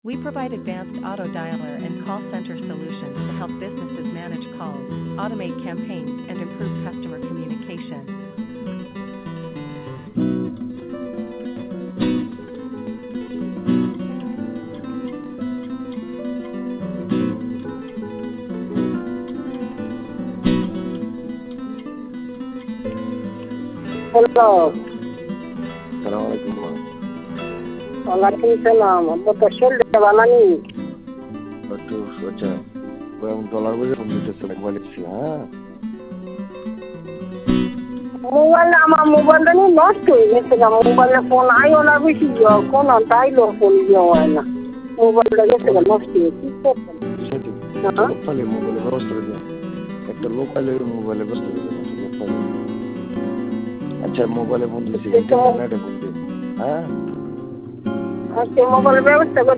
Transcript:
We provide advanced auto dialer and call center solutions to help businesses manage calls, automate campaigns, and improve customer communication. Hello. Assalamualaikum, Mak. Waalaikumsalam. Apa pasal dia balani? একটু সোজা dollar বুঝে phone দিতেছে mobile হ্যাঁ mobile আমার মোবাইলটা নিয়ে নষ্ট হয়ে গেছে গা। মোবাইলে ফোন আইও না বেশি কোন তাইলো ফোন দিয়ে হয় না। মোবাইলটা গেছে গা নষ্ট হয়ে কি করবেন? লোকালে মোবাইলে ব্যবস্থা করে একটা লোকালে মোবাইলে ব্যবস্থা করে লোকালে আচ্ছা মোবাইলে ফোন দিয়েছি ইন্টারনেটে ফোন দিই হ্যাঁ আচ্ছা মোবাইলের ব্যবস্থা